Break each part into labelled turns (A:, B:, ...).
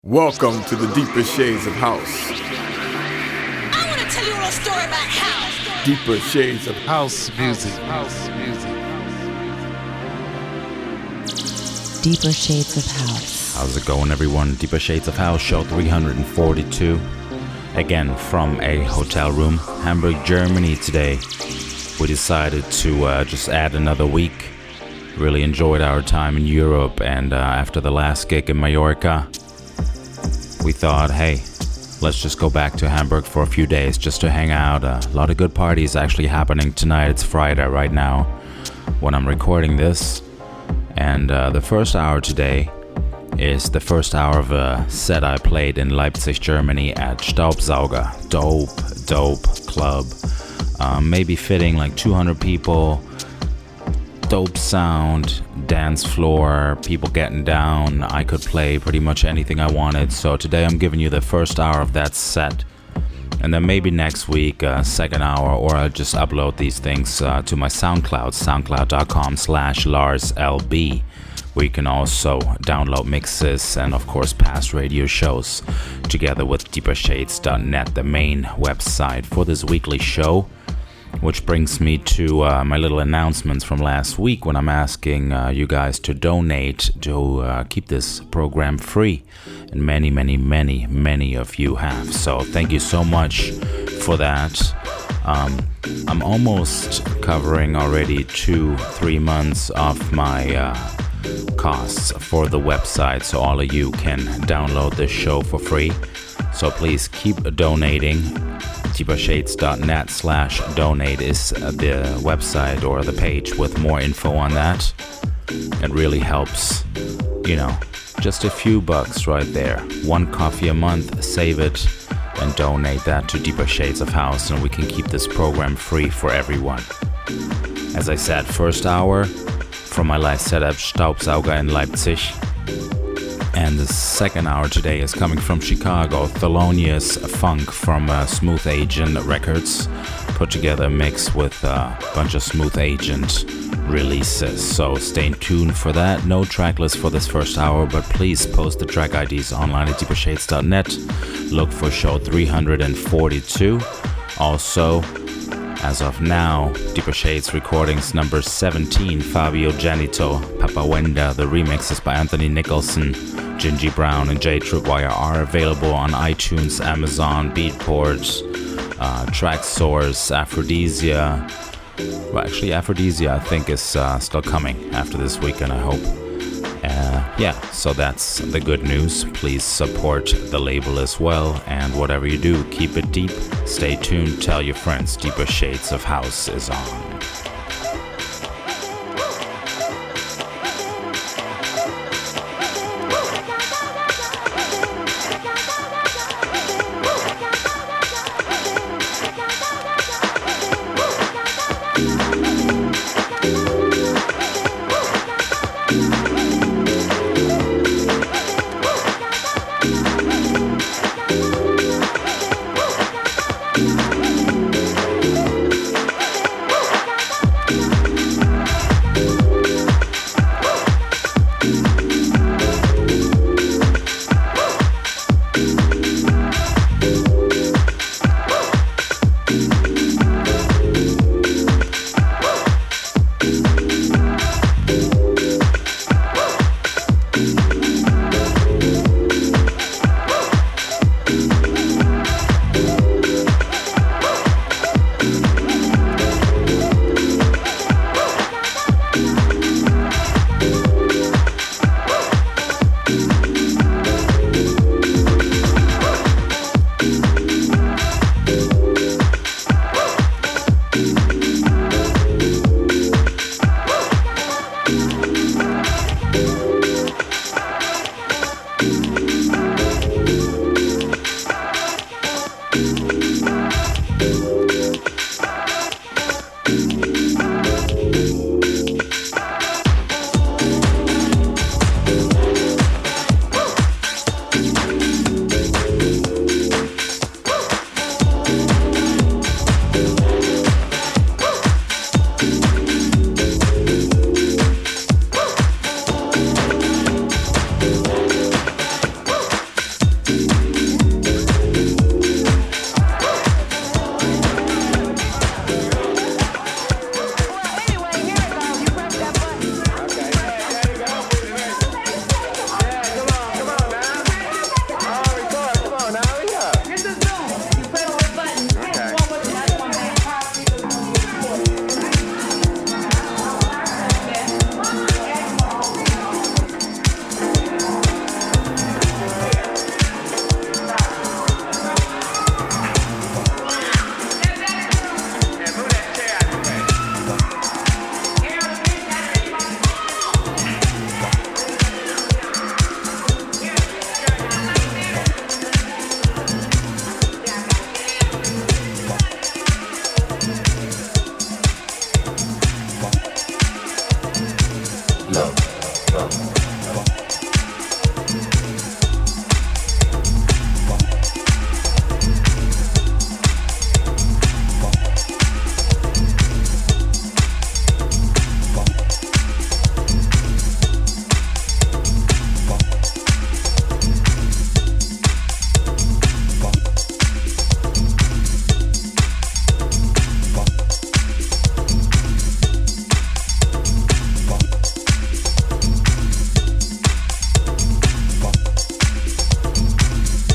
A: Welcome to the Deeper Shades of House.
B: I want to tell you a little story about house.
A: Deeper Shades of
C: House music. House music.
D: Deeper Shades of House.
E: How's it going, everyone? Deeper Shades of House, show 342. Again, from a hotel room, Hamburg, Germany today. We decided to just add another week. Really enjoyed our time in Europe, and after the last gig in Mallorca, we thought, hey, let's just go back to Hamburg for a few days just to hang out. A lot of good parties actually happening tonight. It's Friday right now when I'm recording this. And the first hour today is the first hour of a set I played in Leipzig, Germany at Staubsauger. Dope club. Maybe fitting like 200 people. Dope sound, dance floor, people getting down. I could play pretty much anything I wanted. So today I'm giving you the first hour of that set. And then maybe next week, second hour, or I'll just upload these things to my SoundCloud, soundcloud.com/LarsLB, where you can also download mixes and of course past radio shows, together with deepershades.net, the main website for this weekly show. Which brings me to my little announcements from last week when I'm asking you guys to donate to keep this program free. And many of you have. So thank you so much for that. I'm almost covering already 2-3 months of my costs for the website. So all of you can download this show for free. So please keep donating. deepershades.net/donate is the website or the page with more info on that. It really helps, just a few bucks right there. One coffee a month, save it and donate that to Deeper Shades of House, and we can keep this program free for everyone. As I said, first hour from my live setup Staubsauger in Leipzig. And the second hour today is coming from Chicago, Thelonious Funk from Smooth Agent Records. Put together a mix with a bunch of Smooth Agent releases. So stay tuned for that. No track list for this first hour, but please post the track IDs online at deepershades.net. Look for show 342. Also, as of now, Deeper Shades recordings number 17, Fabio Janito, Papa Wenda. The remixes by Anthony Nicholson, Gingy Brown, and Jay Tripwire are available on iTunes, Amazon, Beatport, Traxsource, Aphrodisia. Well, actually, Aphrodisia I think is still coming after this weekend, I hope. So that's the good news. Please support the label as well, and whatever you do, keep it deep. Stay tuned, tell your friends. Deeper Shades of House is on.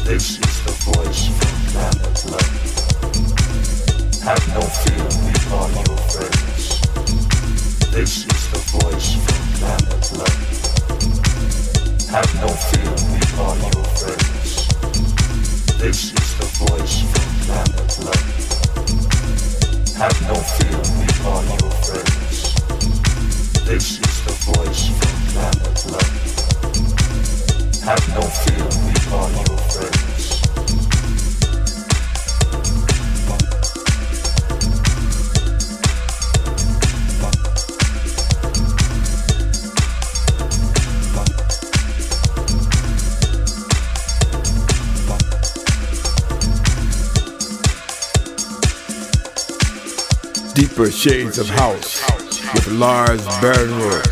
F: This is the voice from Planet Love. Have no fear, we are your friends. This is the voice from Planet Love. Have no fear, we are your friends. This is the voice from Planet Love. Have no fear, we are your friends. This is the voice from Planet Love. Have no fear, we are your friends.
A: Deeper Shades of House with Lars Bernroth.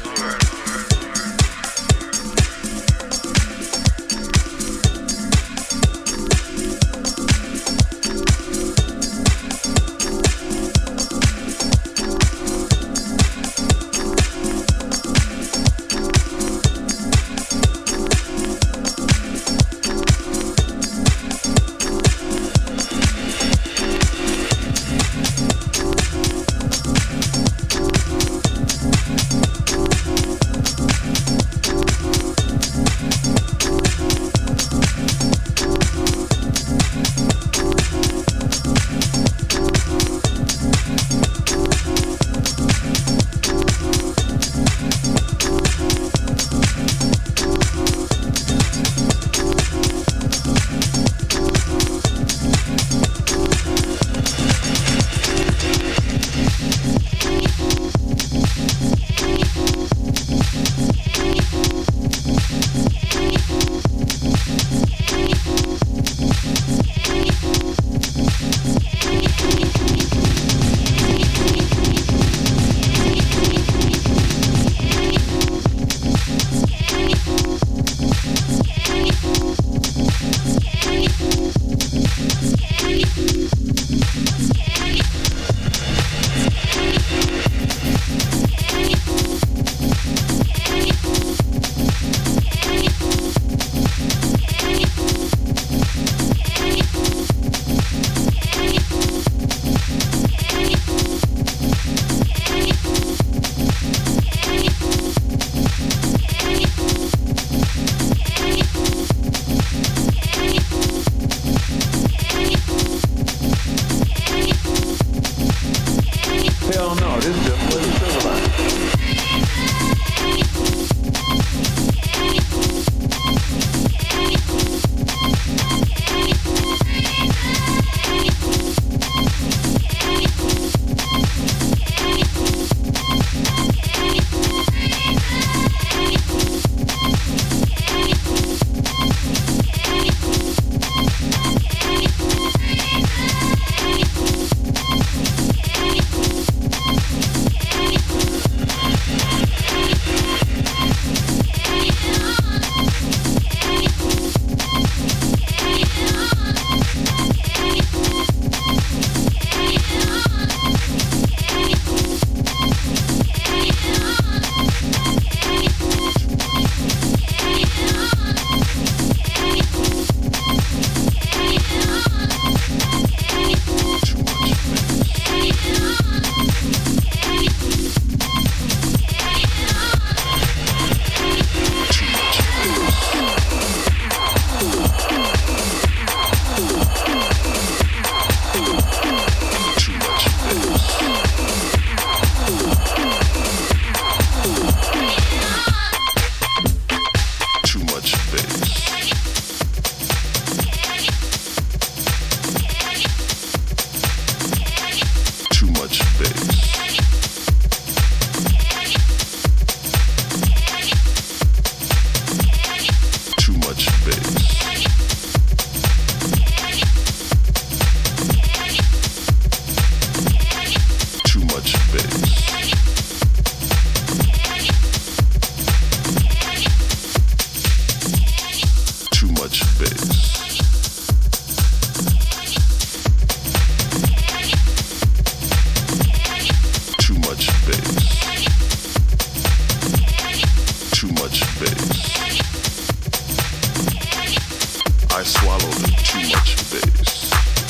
F: swallowed too much bass.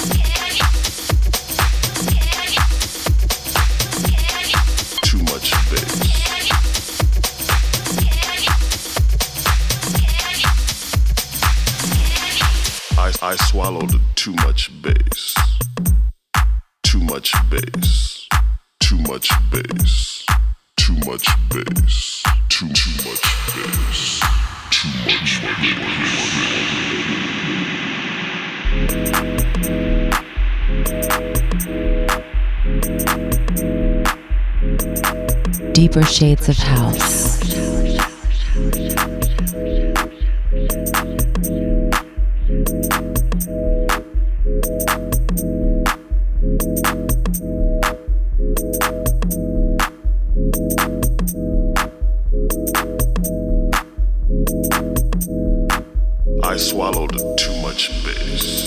F: Too much bass. I swallowed too much bass. Too much bass. Too much bass. Too much bass. Too much bass. Too much bass.
D: Deeper shades of house.
F: I swallowed too much bass.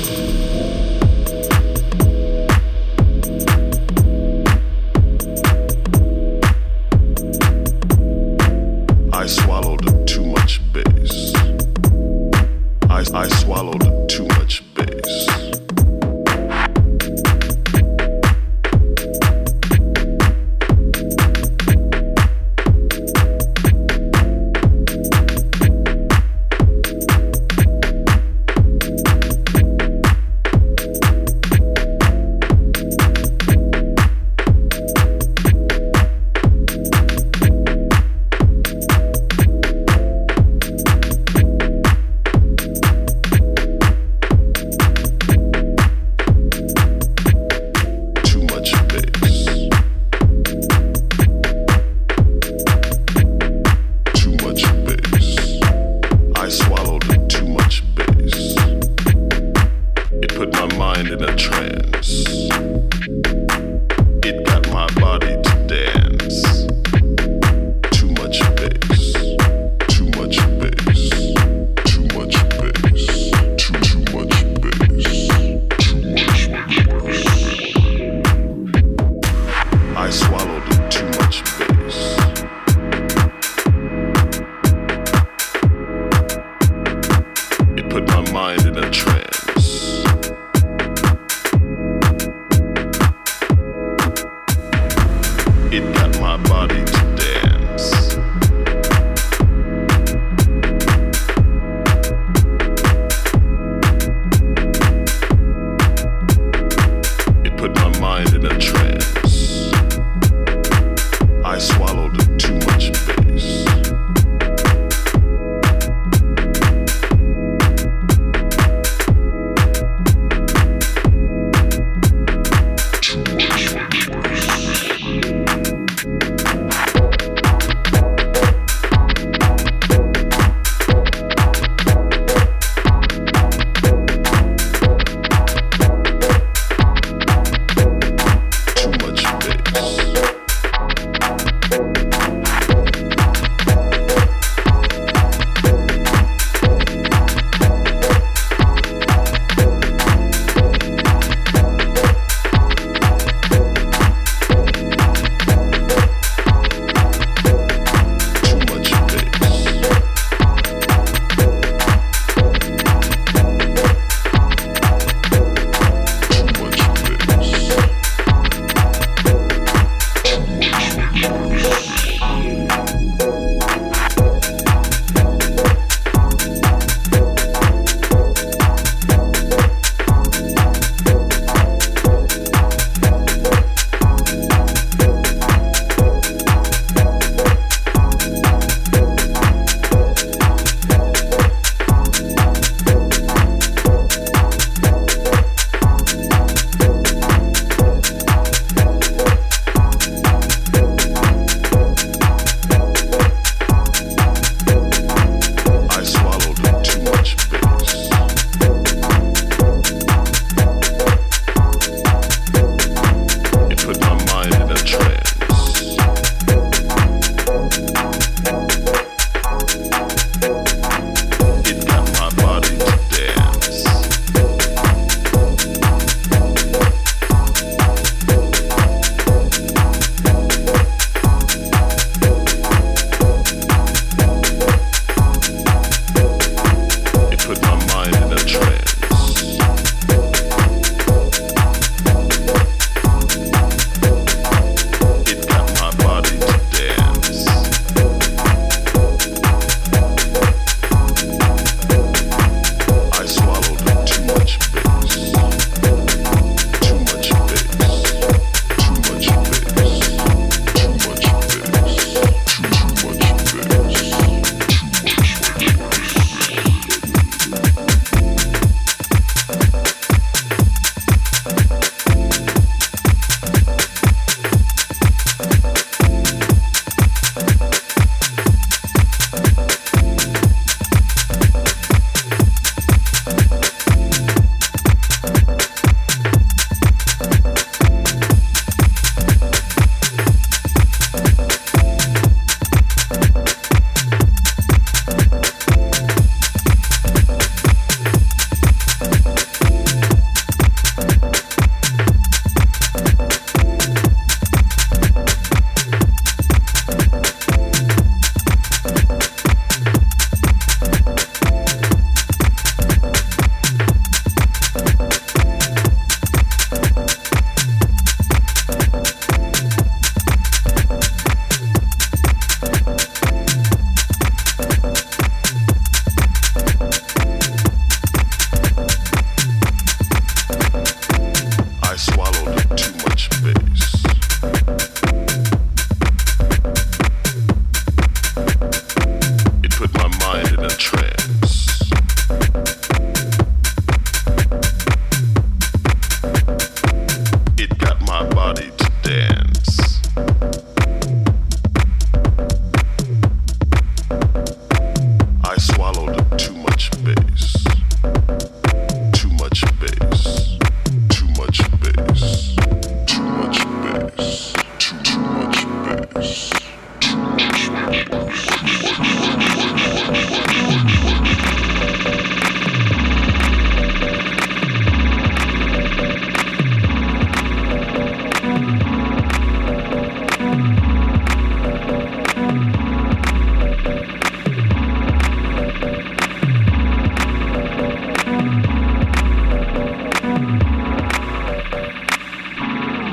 F: I swallowed too much bass. I swallowed too much bass.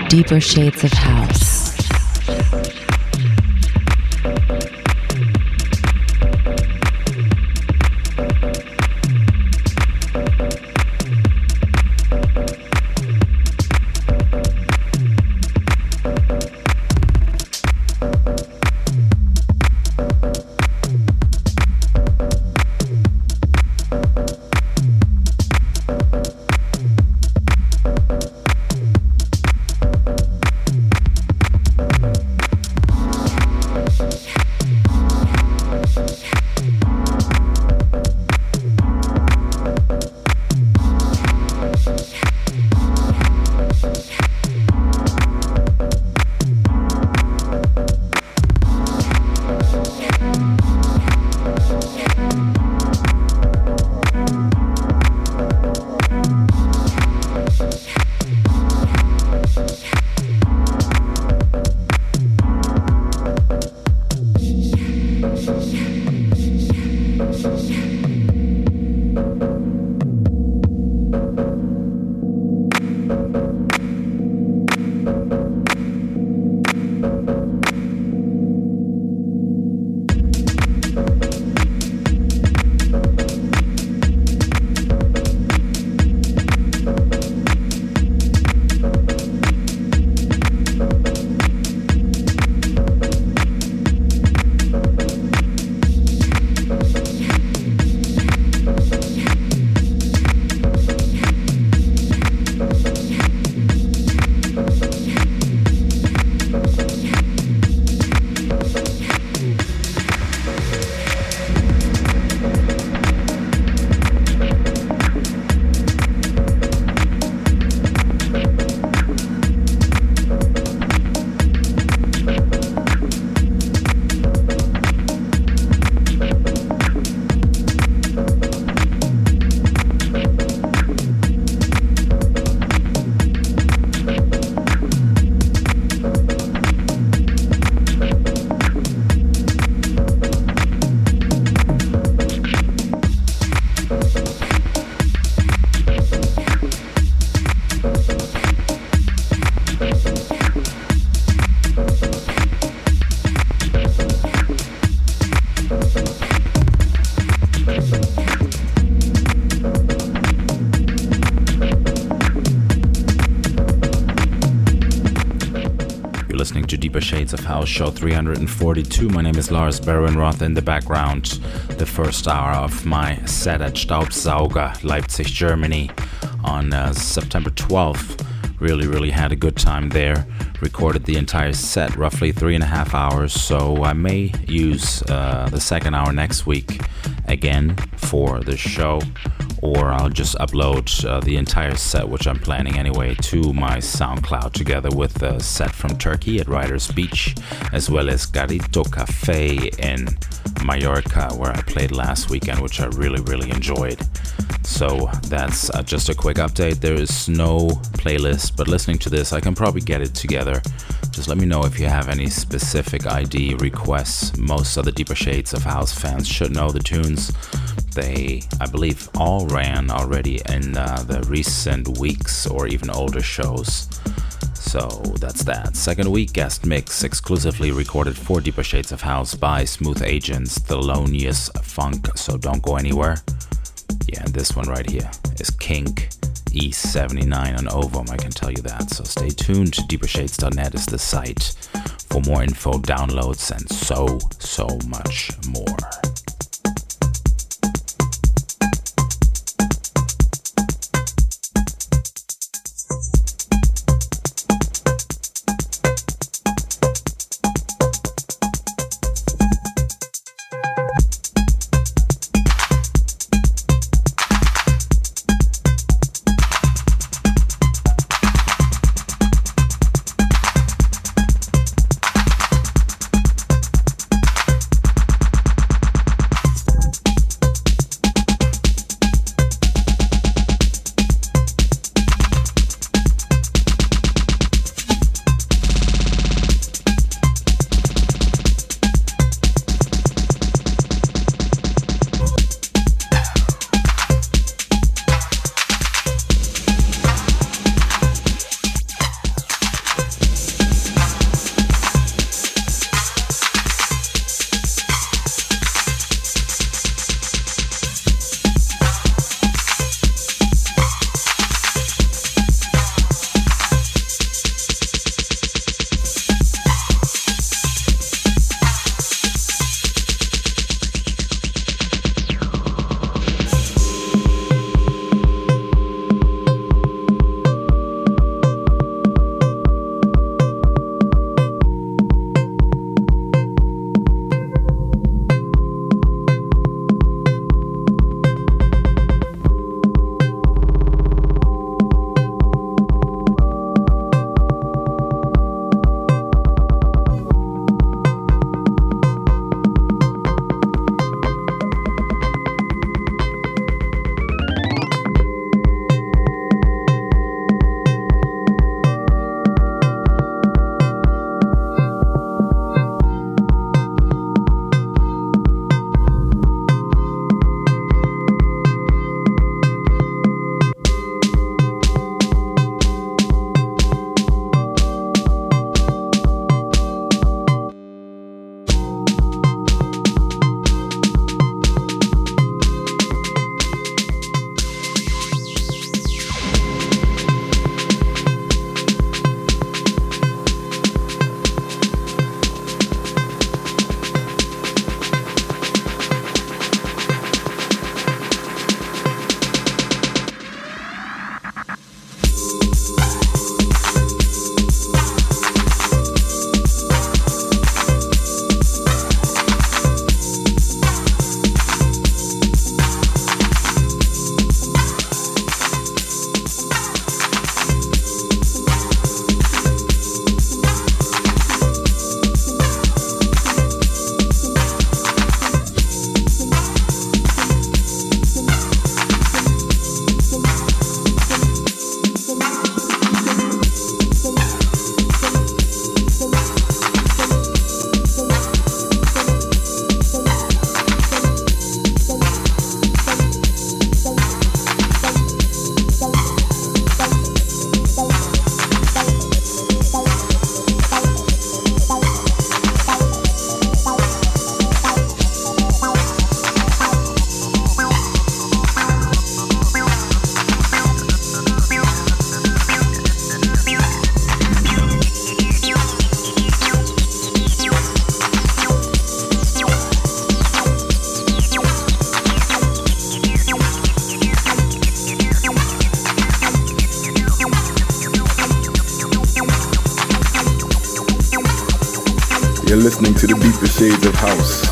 D: Deeper Shades of House.
E: Listening to Deeper Shades of House, show 342. My name is Lars Berenroth. In the background, the first hour of my set at Staubsauger, Leipzig, Germany, on September 12th. Really had a good time there. Recorded the entire set, roughly 3.5 hours, so I may use the second hour next week again for the show, or I'll just upload the entire set, which I'm planning anyway, to my SoundCloud together with a set from Turkey at Riders Beach, as well as Garito Cafe in Mallorca, where I played last weekend, which I really enjoyed. So that's just a quick update. There is no playlist, but listening to this, I can probably get it together. Just let me know if you have any specific ID requests. Most of the Deeper Shades of House fans should know the tunes. They, I believe, all ran already in the recent weeks or even older shows. So that's that. Second week guest mix exclusively recorded for Deeper Shades of House by Smooth Agents, Thelonious Funk, so don't go anywhere. Yeah, and this one right here is Kink E79 on Ovum, I can tell you that. So stay tuned. Deepershades.net is the site for more info, downloads, and so much more.
A: You're listening to the deeper shades of house.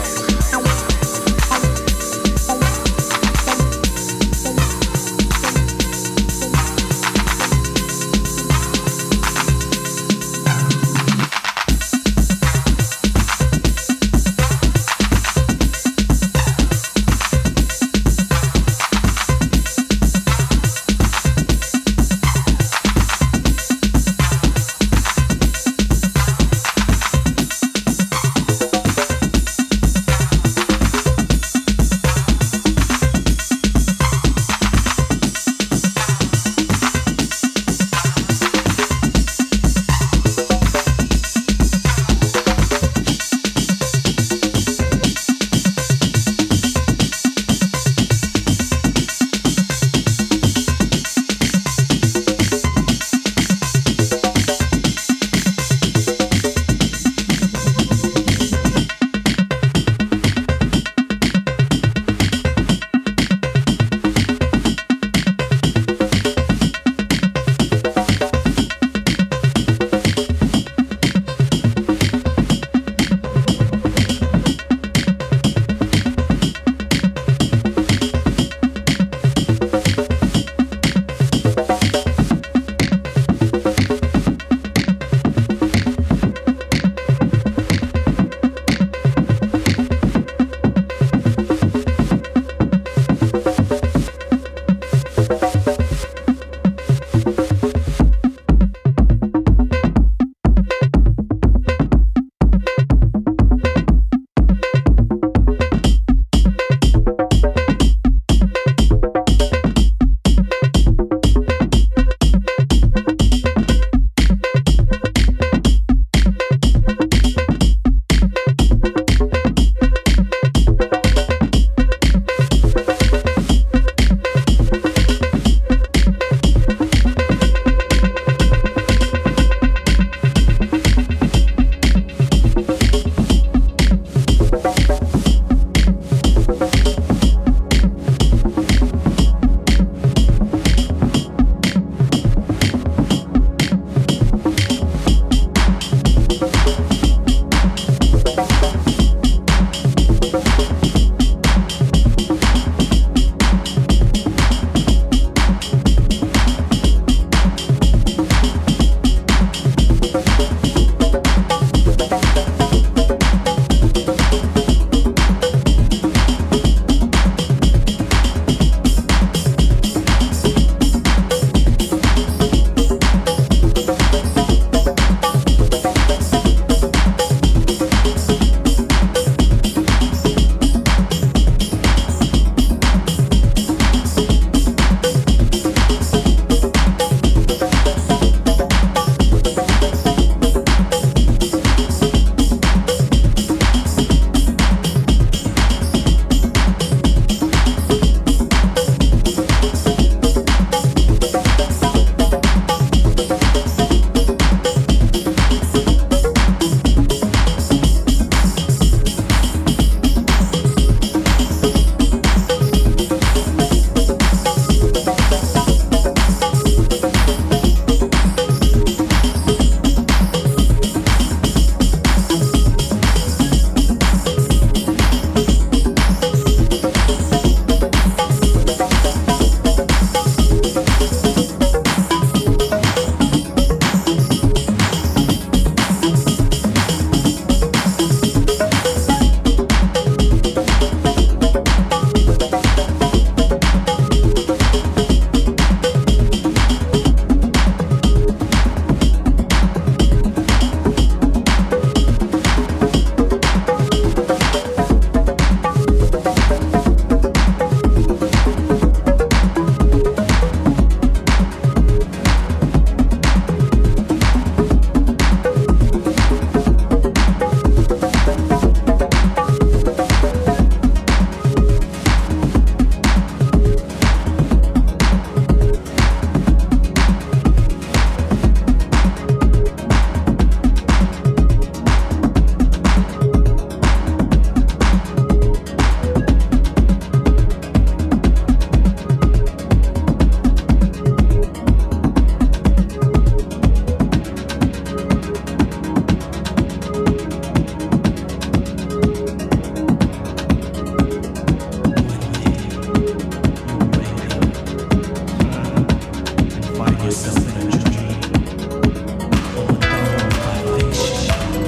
G: yourself in a dream, overthrown by fiction,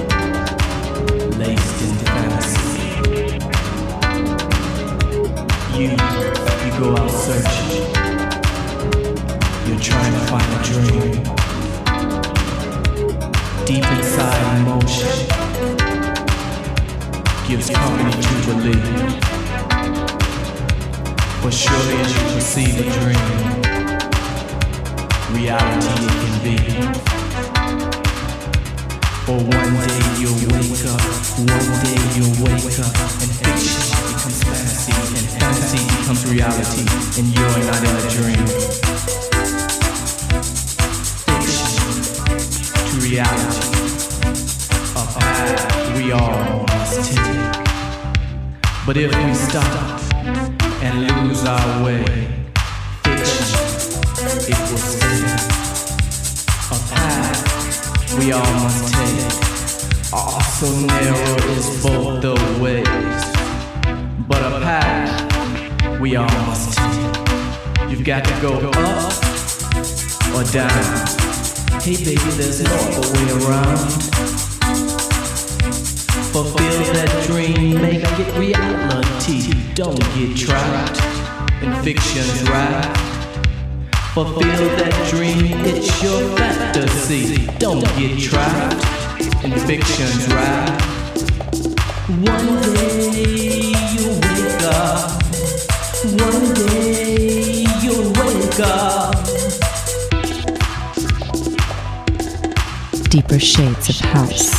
G: laced in fantasy. You go out searching, you're trying to find a dream, deep inside emotion, gives company to believe. But surely as you perceive a dream, reality it can be. For one day you'll wake up, and fiction becomes fantasy, and fantasy becomes reality, and you're not in a dream. Fiction to reality, a path we all must take. But if we stop and lose our way, fiction, it will stay. A path we all must take. So narrow is both the ways, but a path we all must take. You've got to go up or down. Hey baby, there's no other way around. Fulfill that dream, make it reality. Don't get trapped in fiction's raft. Fulfill that dream, it's your fantasy. Don't get trapped in fiction's raft. One day you'll wake up. One day you'll wake up.
D: Deeper shades of house.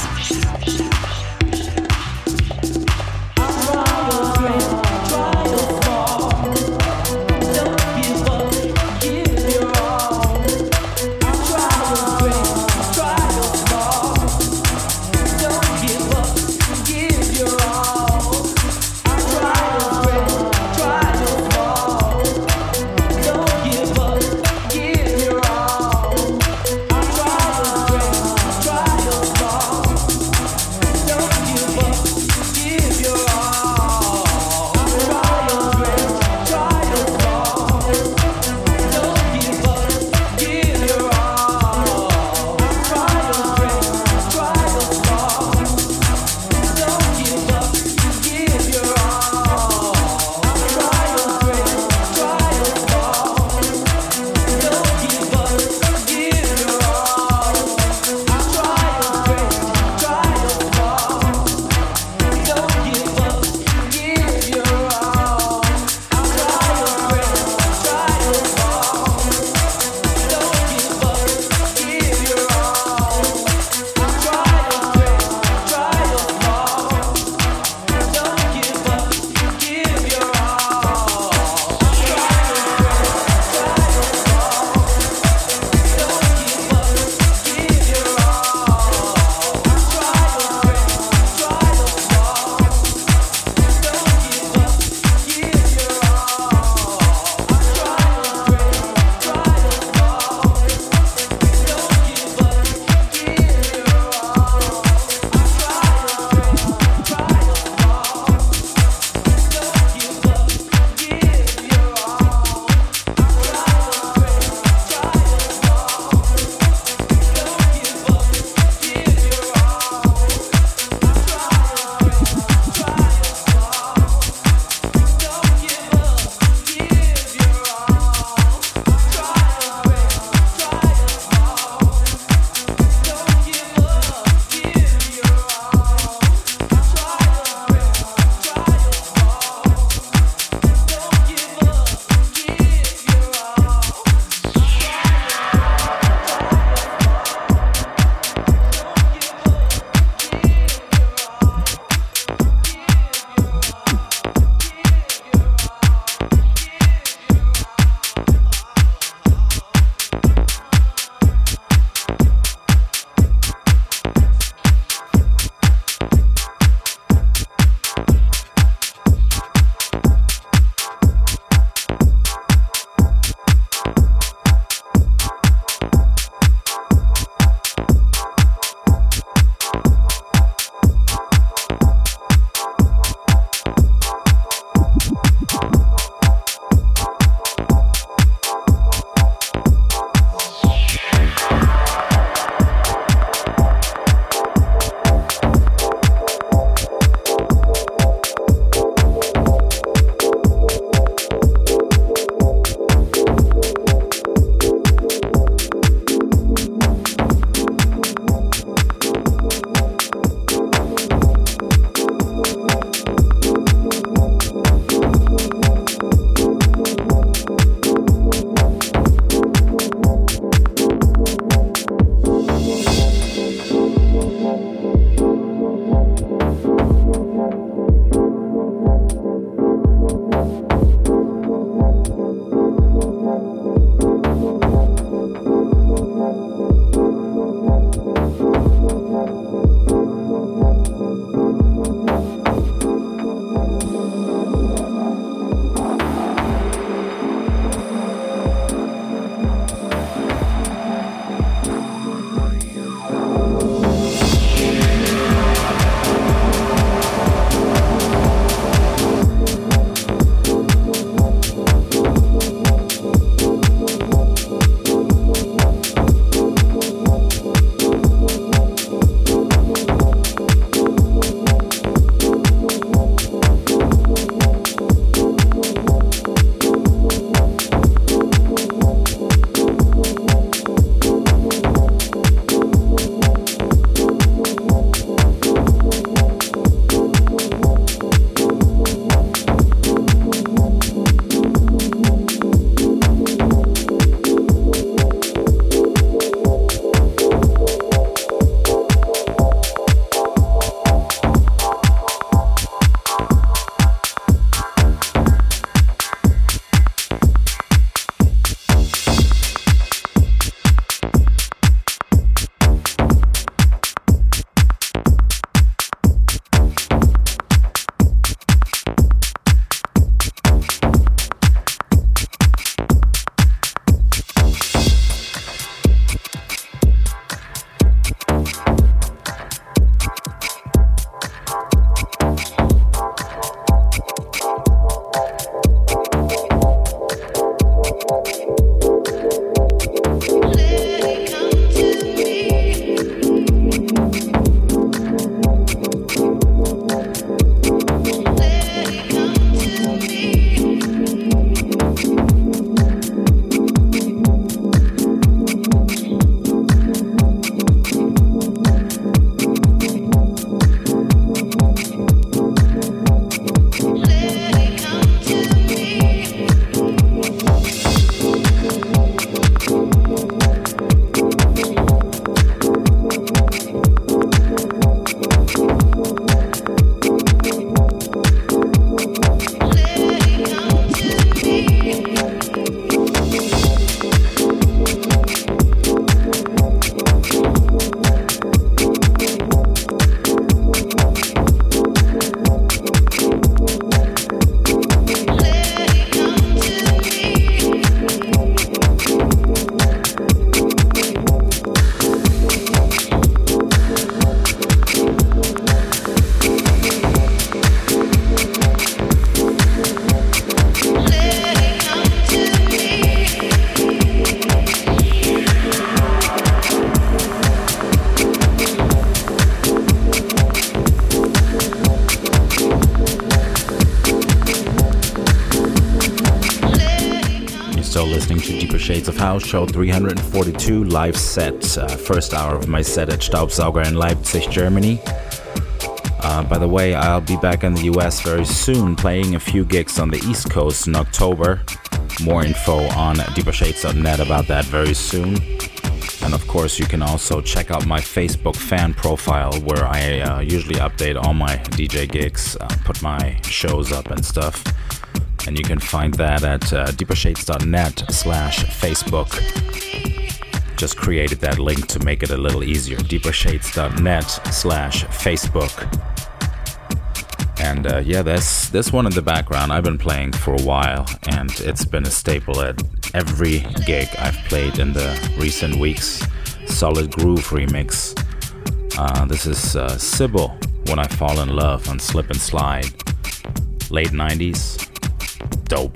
E: to Deeper Shades of House, show 342, live set, first hour of my set at Staubsauger in Leipzig, Germany. By the way, I'll be back in the US very soon, playing a few gigs on the East Coast in October. More info on deepershades.net about that very soon. And of course, you can also check out my Facebook fan profile, where I usually update all my DJ gigs, put my shows up and stuff. And you can find that at deepershades.net/Facebook. Just created that link to make it a little easier. deepershades.net/Facebook. And yeah, this one in the background I've been playing for a while, and it's been a staple at every gig I've played in the recent weeks. Solid Groove remix. This is Sybil, When I Fall in Love on Slip and Slide. Late 90s. Dope.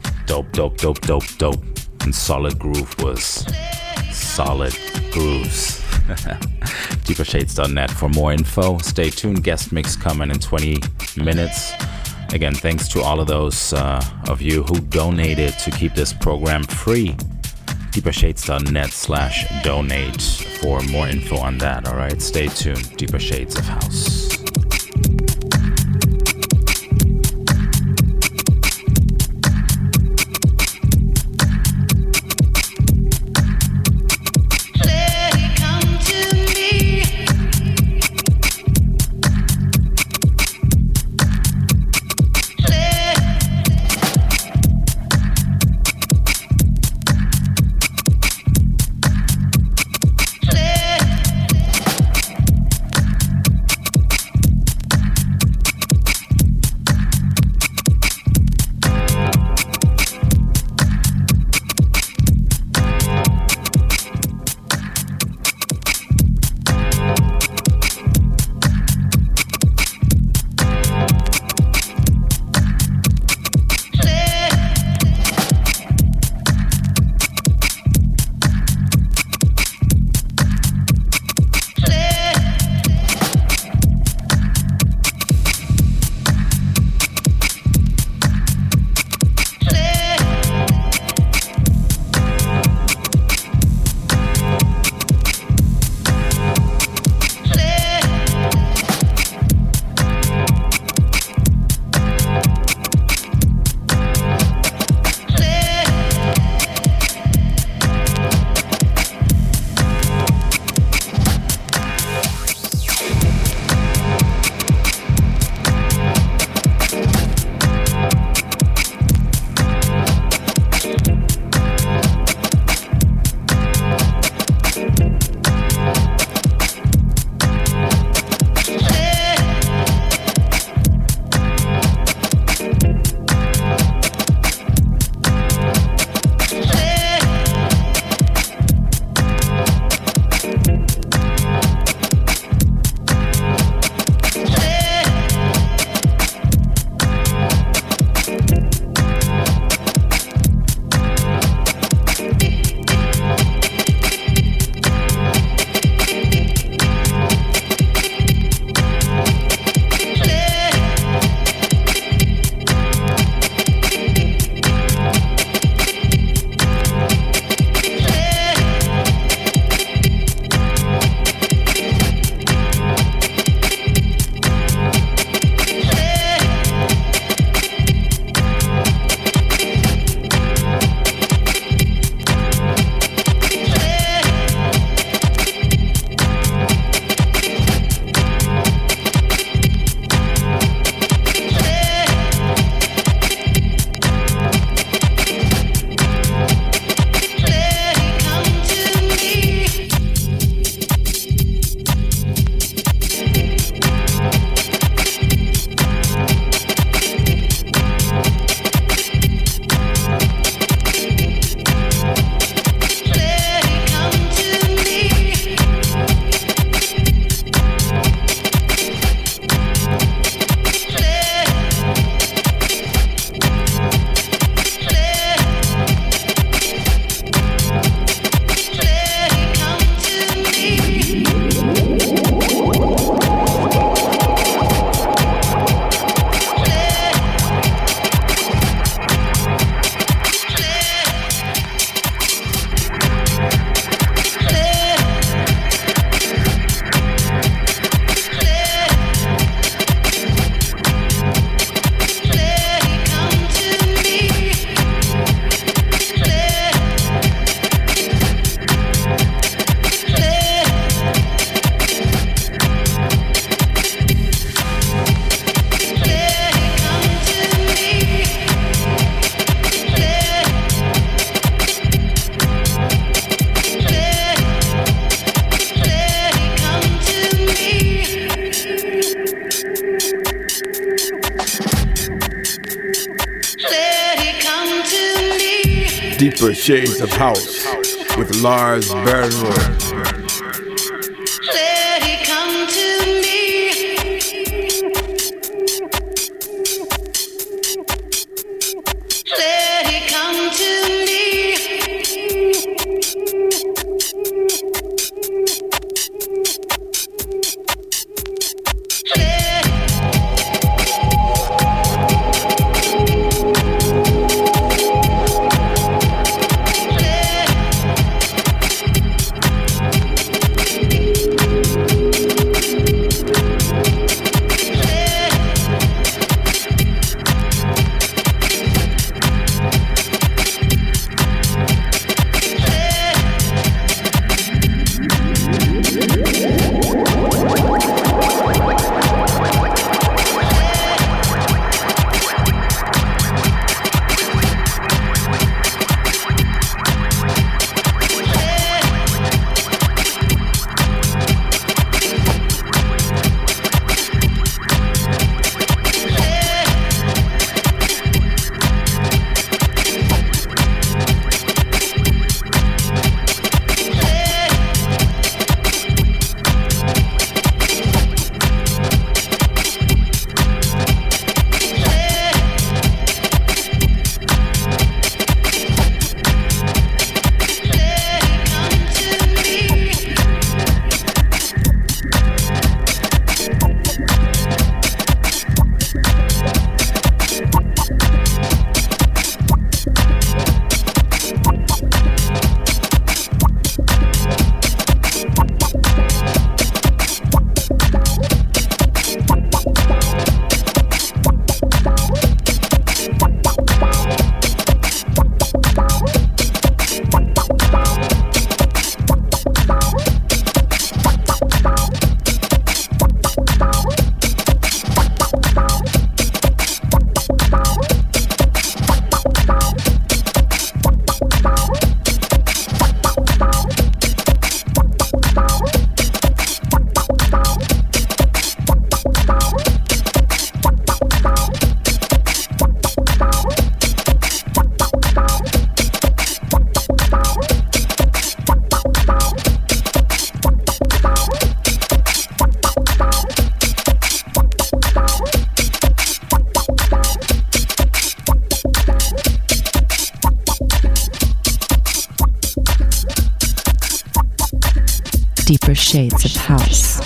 E: And Solid Groove was Solid Grooves. deepershades.net for more info. Stay tuned, guest mix coming in 20 minutes. Again, thanks to all of those of you who donated to keep this program free. deepershades.net/donate for more info on that. All right, stay tuned. Deeper Shades of House.
A: Deeper Shades of House with Lars Bernwood.
B: Let it come to me. Let it come to me.
D: Deeper Shades of House.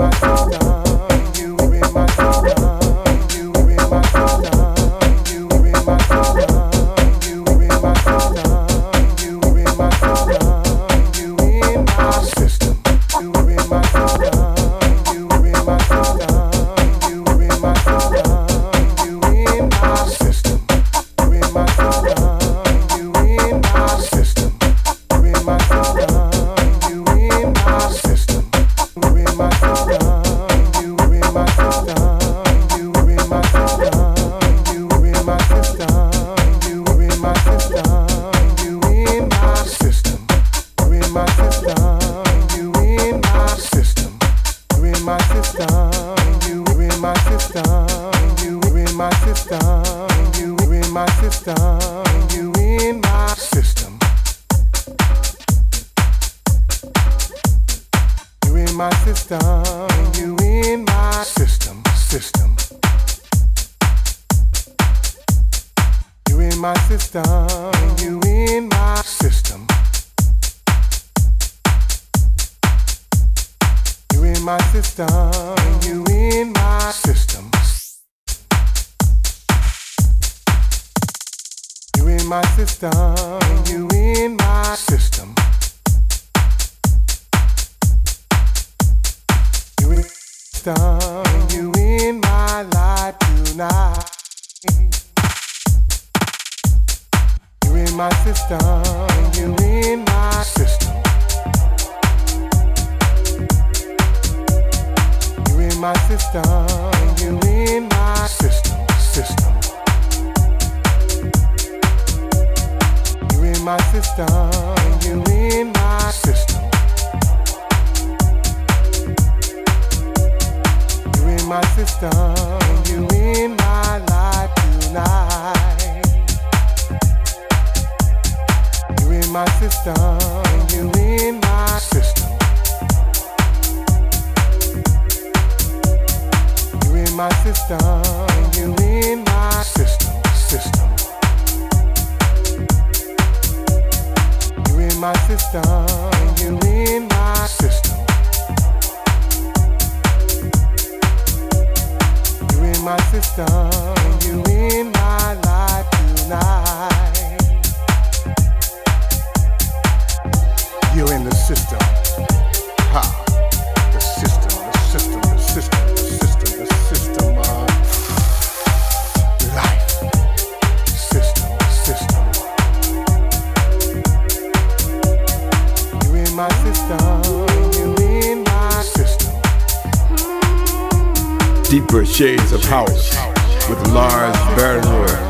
A: Deeper Shades of House with Lars Berner.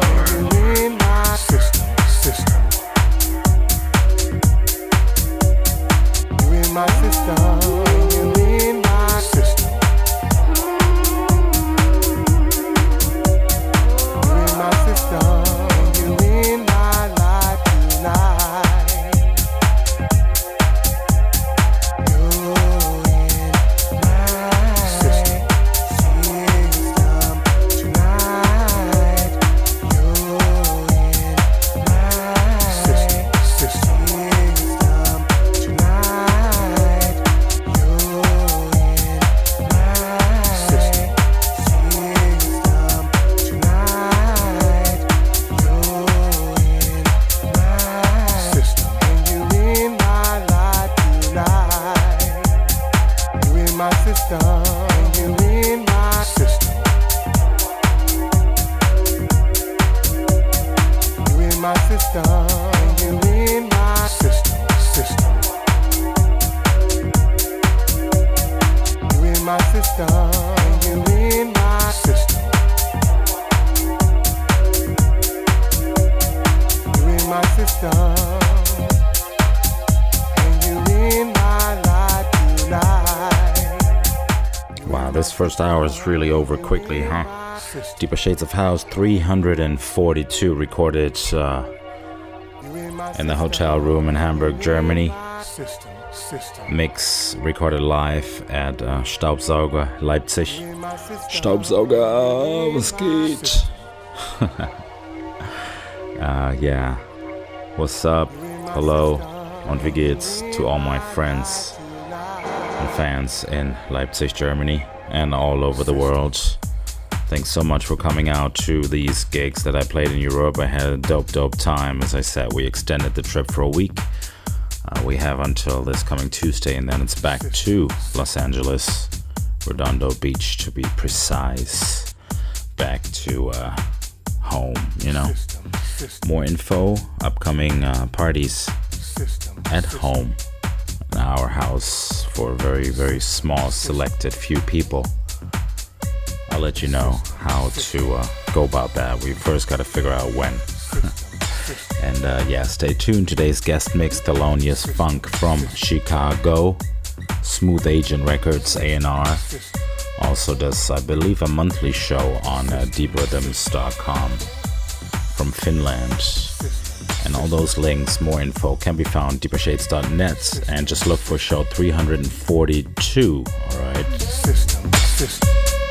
E: First hour is really over quickly, huh? Deeper Shades of House 342 recorded in the hotel room in Hamburg, Germany. Mix recorded live at Staubsauger Leipzig. Staubsauger, was geht? Yeah. What's up? Hello. Und wie geht's to all my friends and fans in Leipzig, Germany, and all over the world. Thanks so much for coming out to these gigs that I played in Europe. I had a dope time. As I said, we extended the trip for a week. We have until this coming Tuesday, and then it's back to Los Angeles, Redondo Beach to be precise. Back to home, you know. More info, upcoming parties at home in our house for a very, very small selected few people. I'll let you know how to go about that. We first got to figure out when. And yeah, stay tuned. Today's guest mix, Thelonious Funk from Chicago, Smooth Agent Records, A&R. Also does, I believe, a monthly show on deeprhythms.com from Finland. And all those links, more info, can be found deepershades.net, and just look for show 342, alright?
F: System.